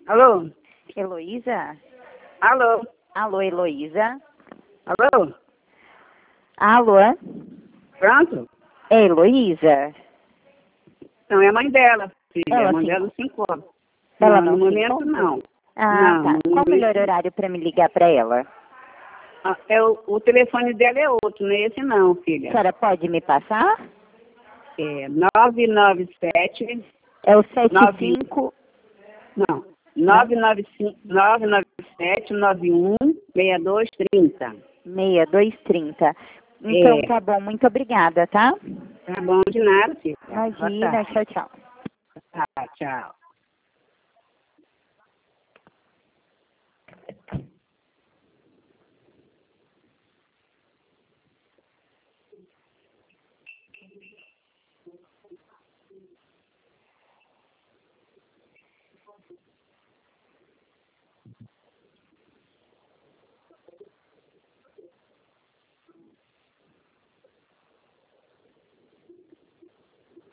Alô? Heloísa? Alô? Alô, Heloísa? Alô? Alô? Pronto? É Heloísa? Não, é a mãe dela, filha. Ela A mãe se dela não se encontra. Ela não, não no se momento encontra? não. Ah, Não, tá. no Qual o melhor momento... horário para me ligar para ela? o telefone dela é outro, não é esse não, A filha. senhora pode me passar? É 997... É o 9... 75... Não. 997-91-6230. 6230. Então, É. tá bom. Muito obrigada, tá? Tá bom, de nada, filha. Boa Imagina. tarde. Tchau, tchau. Tá, tchau.